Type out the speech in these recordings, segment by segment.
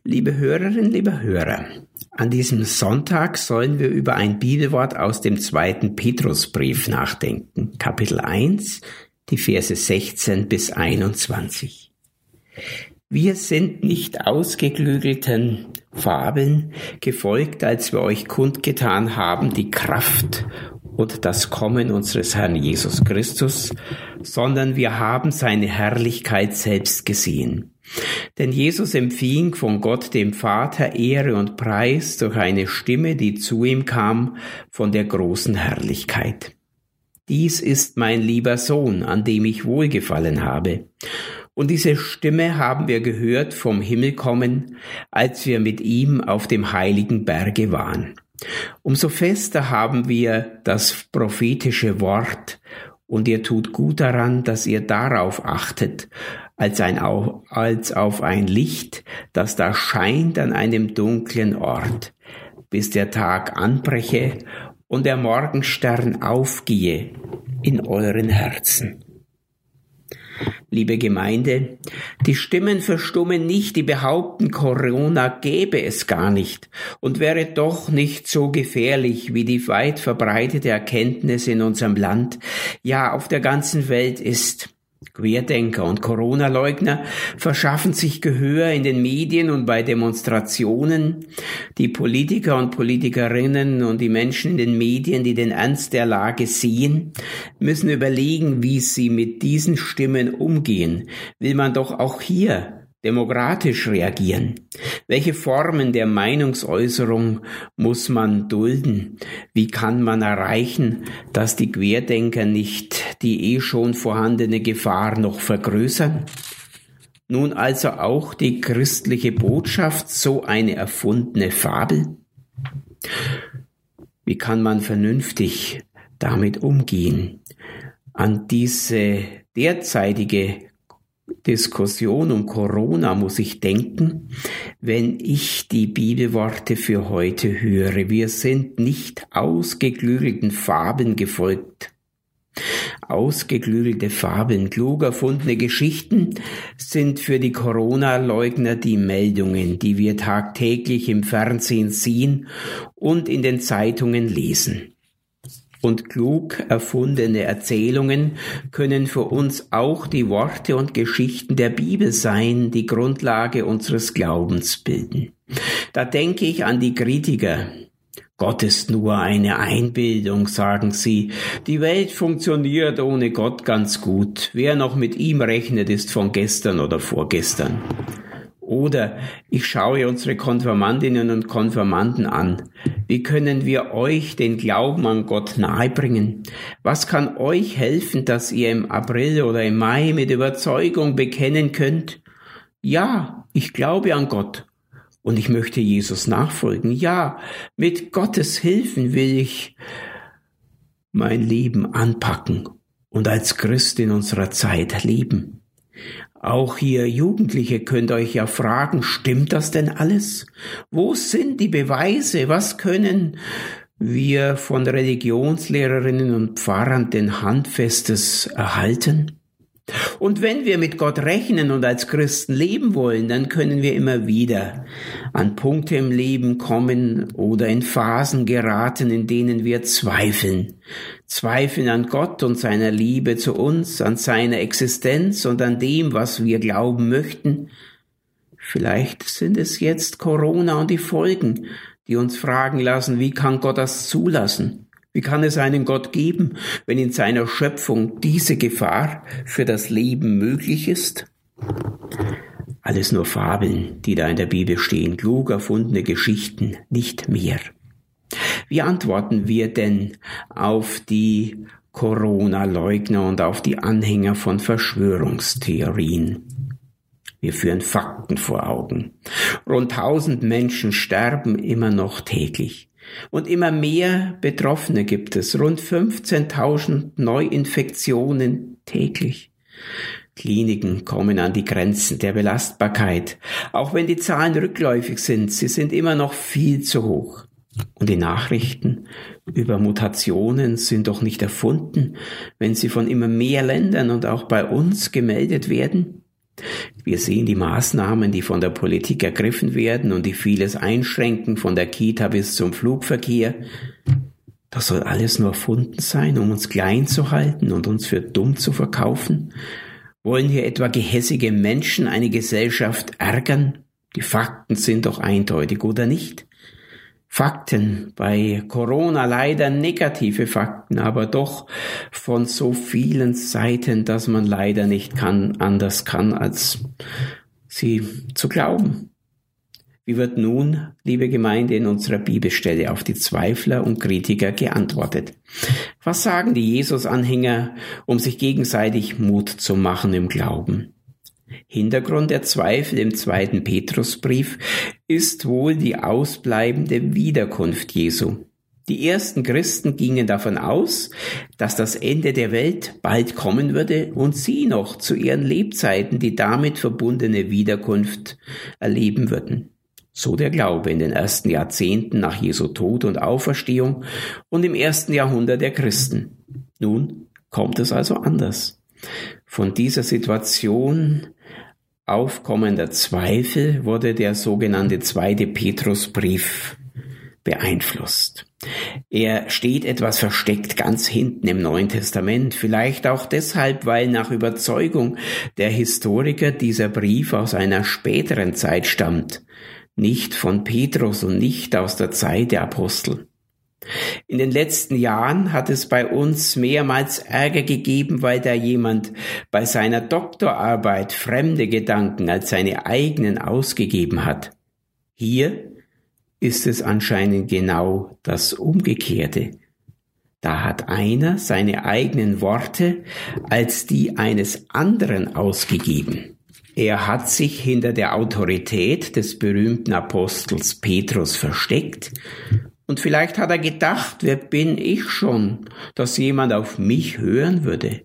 Liebe Hörerinnen, liebe Hörer, an diesem Sonntag sollen wir über ein Bibelwort aus dem 2. Petrusbrief nachdenken, Kapitel 1, die Verse 16 bis 21. Wir sind nicht ausgeklügelten Fabeln gefolgt, als wir euch kundgetan haben, die Kraft und das Kommen unseres Herrn Jesus Christus, sondern wir haben seine Herrlichkeit selbst gesehen. Denn Jesus empfing von Gott dem Vater Ehre und Preis durch eine Stimme, die zu ihm kam von der großen Herrlichkeit. Dies ist mein lieber Sohn, an dem ich wohlgefallen habe. Und diese Stimme haben wir gehört vom Himmel kommen, als wir mit ihm auf dem heiligen Berge waren. Umso fester haben wir das prophetische Wort, und ihr tut gut daran, dass ihr darauf achtet, als auf ein Licht, das da scheint an einem dunklen Ort, bis der Tag anbreche und der Morgenstern aufgehe in euren Herzen. Liebe Gemeinde, die Stimmen verstummen nicht, die behaupten, Corona gäbe es gar nicht und wäre doch nicht so gefährlich, wie die weit verbreitete Erkenntnis in unserem Land, ja auf der ganzen Welt ist. Querdenker und Corona-Leugner verschaffen sich Gehör in den Medien und bei Demonstrationen. Die Politiker und Politikerinnen und die Menschen in den Medien, die den Ernst der Lage sehen, müssen überlegen, wie sie mit diesen Stimmen umgehen. Will man doch auch hier demokratisch reagieren? Welche Formen der Meinungsäußerung muss man dulden? Wie kann man erreichen, dass die Querdenker nicht die schon vorhandene Gefahr noch vergrößern? Nun also auch die christliche Botschaft so eine erfundene Fabel? Wie kann man vernünftig damit umgehen? An diese derzeitige Diskussion um Corona muss ich denken, wenn ich die Bibelworte für heute höre. Wir sind nicht ausgeklügelten Fabeln gefolgt. Ausgeklügelte Fabeln, klug erfundene Geschichten sind für die Corona-Leugner die Meldungen, die wir tagtäglich im Fernsehen sehen und in den Zeitungen lesen. Und klug erfundene Erzählungen können für uns auch die Worte und Geschichten der Bibel sein, die Grundlage unseres Glaubens bilden. Da denke ich an die Kritiker. Gott ist nur eine Einbildung, sagen sie. Die Welt funktioniert ohne Gott ganz gut. Wer noch mit ihm rechnet, ist von gestern oder vorgestern. Oder ich schaue unsere Konfirmandinnen und Konfirmanden an. Wie können wir euch den Glauben an Gott nahebringen? Was kann euch helfen, dass ihr im April oder im Mai mit Überzeugung bekennen könnt? Ja, ich glaube an Gott und ich möchte Jesus nachfolgen. Ja, mit Gottes Hilfen will ich mein Leben anpacken und als Christ in unserer Zeit leben. Auch ihr Jugendliche könnt euch ja fragen, stimmt das denn alles? Wo sind die Beweise? Was können wir von Religionslehrerinnen und Pfarrern denn Handfestes erhalten? Und wenn wir mit Gott rechnen und als Christen leben wollen, dann können wir immer wieder an Punkte im Leben kommen oder in Phasen geraten, in denen wir zweifeln. Zweifeln an Gott und seiner Liebe zu uns, an seiner Existenz und an dem, was wir glauben möchten. Vielleicht sind es jetzt Corona und die Folgen, die uns fragen lassen, wie kann Gott das zulassen? Wie kann es einen Gott geben, wenn in seiner Schöpfung diese Gefahr für das Leben möglich ist? Alles nur Fabeln, die da in der Bibel stehen, klug erfundene Geschichten, nicht mehr. Wie antworten wir denn auf die Corona-Leugner und auf die Anhänger von Verschwörungstheorien? Wir führen Fakten vor Augen. Rund 1000 Menschen sterben immer noch täglich. Und immer mehr Betroffene gibt es, rund 15.000 Neuinfektionen täglich. Kliniken kommen an die Grenzen der Belastbarkeit. Auch wenn die Zahlen rückläufig sind, sie sind immer noch viel zu hoch. Und die Nachrichten über Mutationen sind doch nicht erfunden, wenn sie von immer mehr Ländern und auch bei uns gemeldet werden. Wir sehen die Maßnahmen, die von der Politik ergriffen werden und die vieles einschränken, von der Kita bis zum Flugverkehr. Das soll alles nur erfunden sein, um uns klein zu halten und uns für dumm zu verkaufen? Wollen hier etwa gehässige Menschen eine Gesellschaft ärgern? Die Fakten sind doch eindeutig, oder nicht? Fakten, bei Corona leider negative Fakten, aber doch von so vielen Seiten, dass man leider nicht anders kann, als sie zu glauben. Wie wird nun, liebe Gemeinde, in unserer Bibelstelle auf die Zweifler und Kritiker geantwortet? Was sagen die Jesus-Anhänger, um sich gegenseitig Mut zu machen im Glauben? Hintergrund der Zweifel im 2. Petrusbrief ist wohl die ausbleibende Wiederkunft Jesu. Die ersten Christen gingen davon aus, dass das Ende der Welt bald kommen würde und sie noch zu ihren Lebzeiten die damit verbundene Wiederkunft erleben würden. So der Glaube in den ersten Jahrzehnten nach Jesu Tod und Auferstehung und im ersten Jahrhundert der Christen. Nun kommt es also anders. Von dieser Situation aufkommender Zweifel wurde der sogenannte 2. Petrusbrief beeinflusst. Er steht etwas versteckt ganz hinten im Neuen Testament, vielleicht auch deshalb, weil nach Überzeugung der Historiker dieser Brief aus einer späteren Zeit stammt, nicht von Petrus und nicht aus der Zeit der Apostel. In den letzten Jahren hat es bei uns mehrmals Ärger gegeben, weil da jemand bei seiner Doktorarbeit fremde Gedanken als seine eigenen ausgegeben hat. Hier ist es anscheinend genau das Umgekehrte. Da hat einer seine eigenen Worte als die eines anderen ausgegeben. Er hat sich hinter der Autorität des berühmten Apostels Petrus versteckt. Und vielleicht hat er gedacht, wer bin ich schon, dass jemand auf mich hören würde?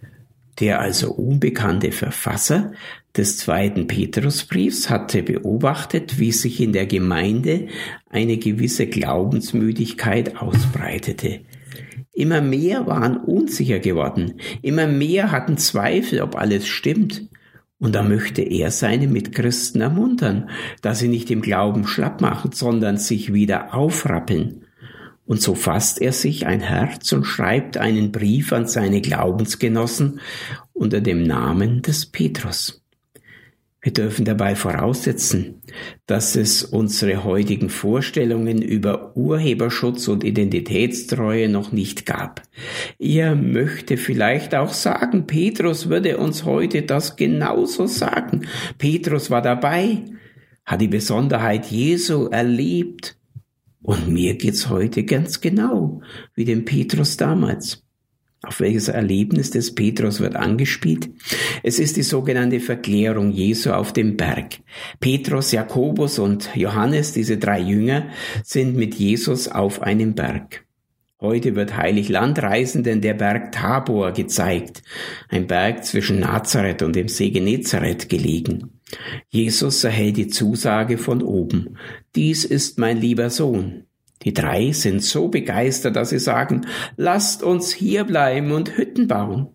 Der also unbekannte Verfasser des 2. Petrusbriefs hatte beobachtet, wie sich in der Gemeinde eine gewisse Glaubensmüdigkeit ausbreitete. Immer mehr waren unsicher geworden, immer mehr hatten Zweifel, ob alles stimmt. Und da möchte er seine Mitchristen ermuntern, dass sie nicht im Glauben schlapp machen, sondern sich wieder aufrappeln. Und so fasst er sich ein Herz und schreibt einen Brief an seine Glaubensgenossen unter dem Namen des Petrus. Wir dürfen dabei voraussetzen, dass es unsere heutigen Vorstellungen über Urheberschutz und Identitätstreue noch nicht gab. Er möchte vielleicht auch sagen, Petrus würde uns heute das genauso sagen. Petrus war dabei, hat die Besonderheit Jesu erlebt. Und mir geht's heute ganz genau wie dem Petrus damals. Auf welches Erlebnis des Petrus wird angespielt? Es ist die sogenannte Verklärung Jesu auf dem Berg. Petrus, Jakobus und Johannes, diese 3 Jünger, sind mit Jesus auf einem Berg. Heute wird Heiliglandreisenden der Berg Tabor gezeigt, ein Berg zwischen Nazareth und dem See Genezareth gelegen. Jesus erhält die Zusage von oben: Dies ist mein lieber Sohn. Die 3 sind so begeistert, dass sie sagen: Lasst uns hier bleiben und Hütten bauen.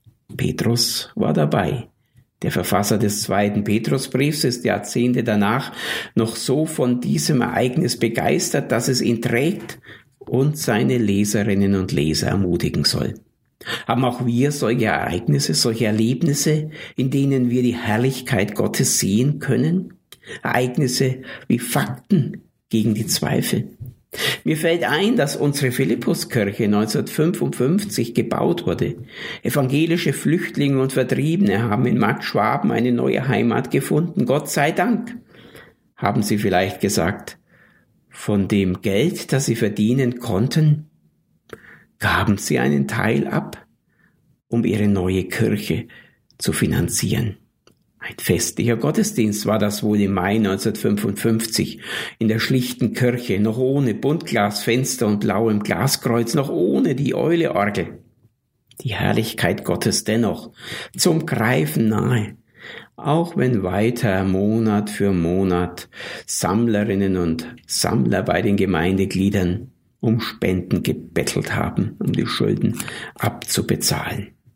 Petrus war dabei. Der Verfasser des 2. Petrusbriefs ist Jahrzehnte danach noch so von diesem Ereignis begeistert, dass es ihn trägt und seine Leserinnen und Leser ermutigen soll. Haben auch wir solche Ereignisse, solche Erlebnisse, in denen wir die Herrlichkeit Gottes sehen können? Ereignisse wie Fakten gegen die Zweifel. Mir fällt ein, dass unsere Philippuskirche 1955 gebaut wurde. Evangelische Flüchtlinge und Vertriebene haben in Markt Schwaben eine neue Heimat gefunden. Gott sei Dank, haben sie vielleicht gesagt. Von dem Geld, das sie verdienen konnten, gaben sie einen Teil ab, um ihre neue Kirche zu finanzieren. Ein festlicher Gottesdienst war das wohl im Mai 1955 in der schlichten Kirche, noch ohne Buntglasfenster und blauem Glaskreuz, noch ohne die Euleorgel. Die Herrlichkeit Gottes dennoch zum Greifen nahe, auch wenn weiter Monat für Monat Sammlerinnen und Sammler bei den Gemeindegliedern um Spenden gebettelt haben, um die Schulden abzubezahlen.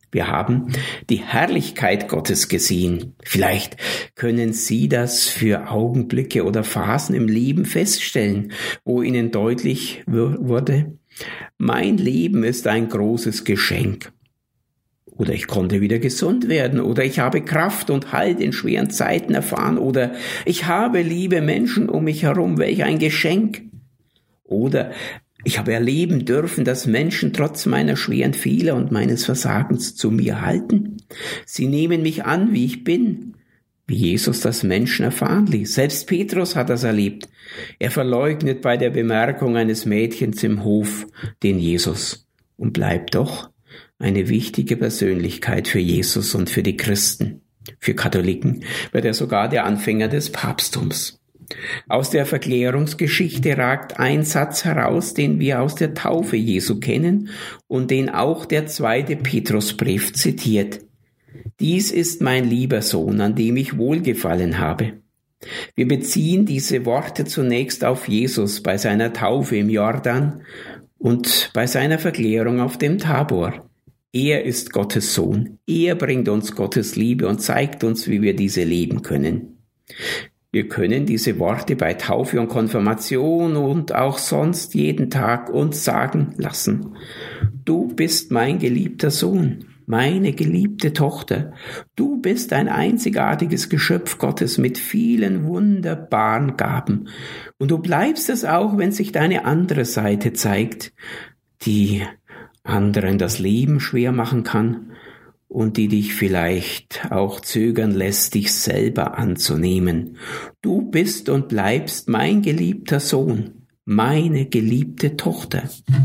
Wir haben die Herrlichkeit Gottes gesehen. Vielleicht können Sie das für Augenblicke oder Phasen im Leben feststellen, wo Ihnen deutlich wurde, mein Leben ist ein großes Geschenk. Oder ich konnte wieder gesund werden, oder ich habe Kraft und Halt in schweren Zeiten erfahren, oder ich habe liebe Menschen um mich herum, welch ein Geschenk. Oder ich habe erleben dürfen, dass Menschen trotz meiner schweren Fehler und meines Versagens zu mir halten. Sie nehmen mich an, wie ich bin, wie Jesus das Menschen erfahren ließ. Selbst Petrus hat das erlebt. Er verleugnet bei der Bemerkung eines Mädchens im Hof den Jesus und bleibt doch eine wichtige Persönlichkeit für Jesus und für die Christen. Für Katholiken wird er sogar der Anfänger des Papsttums. Aus der Verklärungsgeschichte ragt ein Satz heraus, den wir aus der Taufe Jesu kennen und den auch der 2. Petrusbrief zitiert. Dies ist mein lieber Sohn, an dem ich wohlgefallen habe. Wir beziehen diese Worte zunächst auf Jesus bei seiner Taufe im Jordan und bei seiner Verklärung auf dem Tabor. Er ist Gottes Sohn. Er bringt uns Gottes Liebe und zeigt uns, wie wir diese leben können. Wir können diese Worte bei Taufe und Konfirmation und auch sonst jeden Tag uns sagen lassen. Du bist mein geliebter Sohn, meine geliebte Tochter. Du bist ein einzigartiges Geschöpf Gottes mit vielen wunderbaren Gaben. Und du bleibst es auch, wenn sich deine andere Seite zeigt, die anderen das Leben schwer machen kann und die dich vielleicht auch zögern lässt, dich selber anzunehmen. Du bist und bleibst mein geliebter Sohn, meine geliebte Tochter.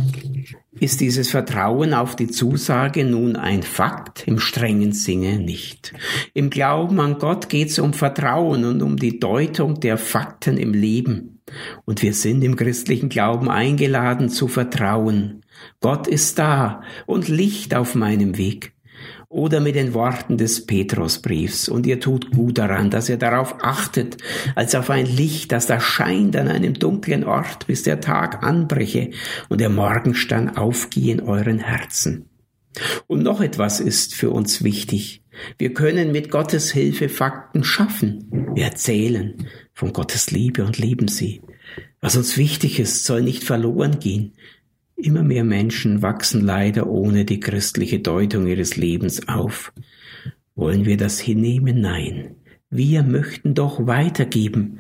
Ist dieses Vertrauen auf die Zusage nun ein Fakt? Im strengen Sinne nicht. Im Glauben an Gott geht es um Vertrauen und um die Deutung der Fakten im Leben. Und wir sind im christlichen Glauben eingeladen zu vertrauen. Gott ist da und Licht auf meinem Weg. Oder mit den Worten des Petrusbriefs. Und ihr tut gut daran, dass ihr darauf achtet, als auf ein Licht, das da scheint an einem dunklen Ort, bis der Tag anbreche und der Morgenstern aufgehe in euren Herzen. Und noch etwas ist für uns wichtig. Wir können mit Gottes Hilfe Fakten schaffen. Wir erzählen von Gottes Liebe und lieben sie. Was uns wichtig ist, soll nicht verloren gehen. Immer mehr Menschen wachsen leider ohne die christliche Deutung ihres Lebens auf. Wollen wir das hinnehmen? Nein. Wir möchten doch weitergeben,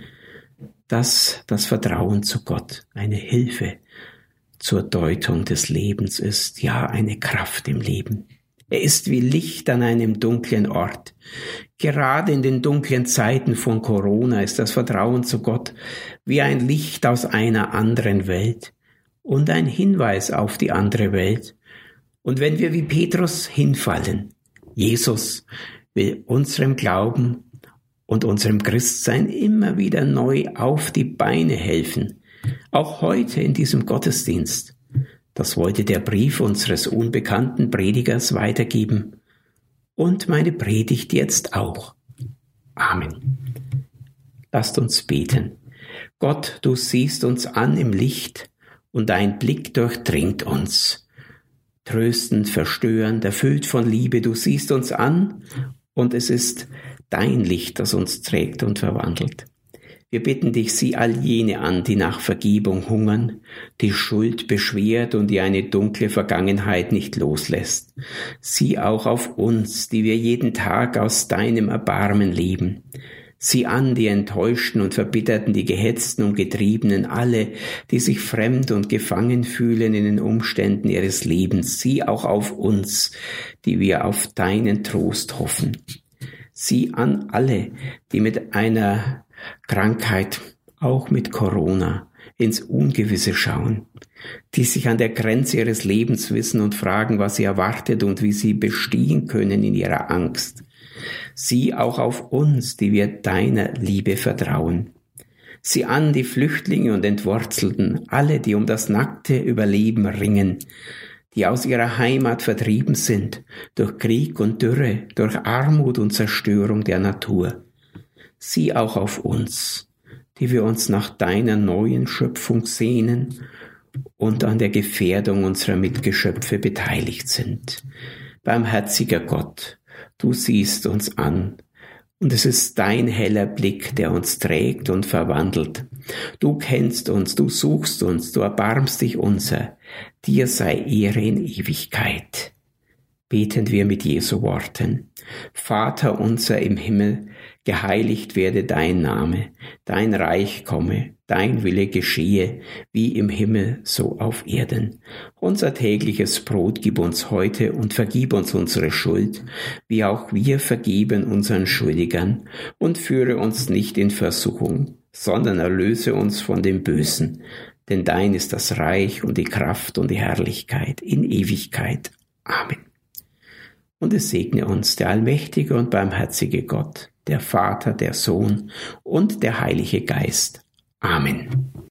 dass das Vertrauen zu Gott eine Hilfe zur Deutung des Lebens ist, ja eine Kraft im Leben. Er ist wie Licht an einem dunklen Ort. Gerade in den dunklen Zeiten von Corona ist das Vertrauen zu Gott wie ein Licht aus einer anderen Welt und ein Hinweis auf die andere Welt. Und wenn wir wie Petrus hinfallen, Jesus will unserem Glauben und unserem Christsein immer wieder neu auf die Beine helfen. Auch heute in diesem Gottesdienst. Das wollte der Brief unseres unbekannten Predigers weitergeben. Und meine Predigt jetzt auch. Amen. Lasst uns beten. Gott, du siehst uns an im Licht und dein Blick durchdringt uns. Tröstend, verstörend, erfüllt von Liebe, du siehst uns an und es ist dein Licht, das uns trägt und verwandelt. Wir bitten dich, sieh all jene an, die nach Vergebung hungern, die Schuld beschwert und die eine dunkle Vergangenheit nicht loslässt. Sieh auch auf uns, die wir jeden Tag aus deinem Erbarmen leben. Sieh an die Enttäuschten und Verbitterten, die Gehetzten und Getriebenen, alle, die sich fremd und gefangen fühlen in den Umständen ihres Lebens. Sieh auch auf uns, die wir auf deinen Trost hoffen. Sieh an alle, die mit einer Krankheit, auch mit Corona, ins Ungewisse schauen, die sich an der Grenze ihres Lebens wissen und fragen, was sie erwartet und wie sie bestehen können in ihrer Angst. Sieh auch auf uns, die wir deiner Liebe vertrauen. Sieh an die Flüchtlinge und Entwurzelten, alle, die um das nackte Überleben ringen, die aus ihrer Heimat vertrieben sind, durch Krieg und Dürre, durch Armut und Zerstörung der Natur. Sieh auch auf uns, die wir uns nach deiner neuen Schöpfung sehnen und an der Gefährdung unserer Mitgeschöpfe beteiligt sind. Barmherziger Gott, du siehst uns an. Und es ist dein heller Blick, der uns trägt und verwandelt. Du kennst uns, du suchst uns, du erbarmst dich unser. Dir sei Ehre in Ewigkeit. Beten wir mit Jesu Worten. Vater unser im Himmel, geheiligt werde dein Name, dein Reich komme, dein Wille geschehe, wie im Himmel, so auf Erden. Unser tägliches Brot gib uns heute und vergib uns unsere Schuld, wie auch wir vergeben unseren Schuldigern, und führe uns nicht in Versuchung, sondern erlöse uns von dem Bösen. Denn dein ist das Reich und die Kraft und die Herrlichkeit in Ewigkeit. Amen. Und es segne uns der allmächtige und barmherzige Gott, der Vater, der Sohn und der Heilige Geist. Amen.